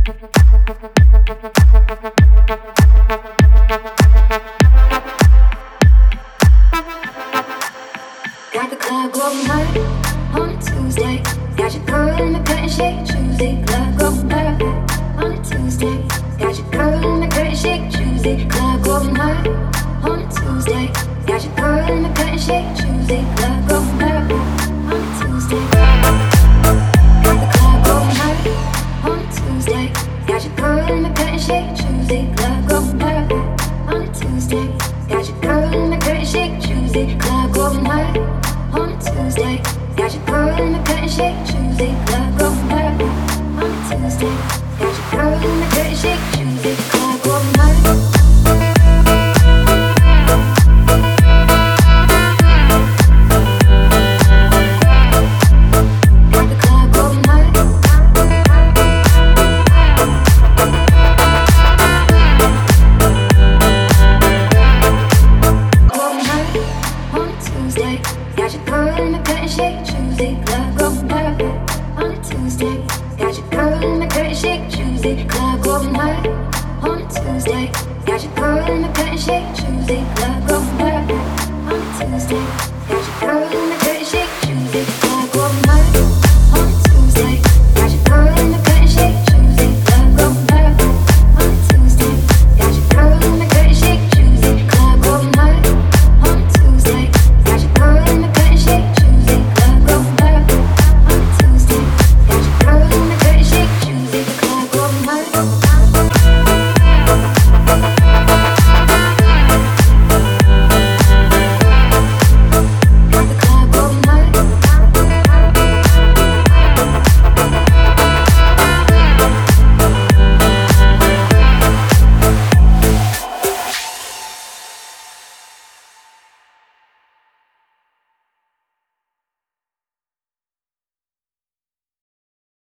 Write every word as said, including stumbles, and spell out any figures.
Got the club going hard on a Tuesday. Got your girl in the curtain shake Tuesday. Club going hard on a Tuesday. Got your girl in the curtain shake Tuesday. Club going hard on a Tuesday. Got your girl in the curtain shake Tuesday. Club going hard on a Tuesday. Got the club going hard on a Tuesday. Got your girl in the curtain shake Tuesday. Club going hard on a Tuesday. Got your girl in the curtain shake Tuesday. Club going hard on a Tuesday. Got your girl in the curtain shake Tuesday. Club going hard on a Tuesday. Got your girl in the curtain shake Tuesday. Club going hard. Got your girl in the curtain shake Tuesday. Club going hard on a Tuesday. Got your girl in the curtain shake Tuesday. Club going hard on a Tuesday. Got your girl in the curtain shake Tuesday. Club going hard on a Tuesday. Got your girl in the curtain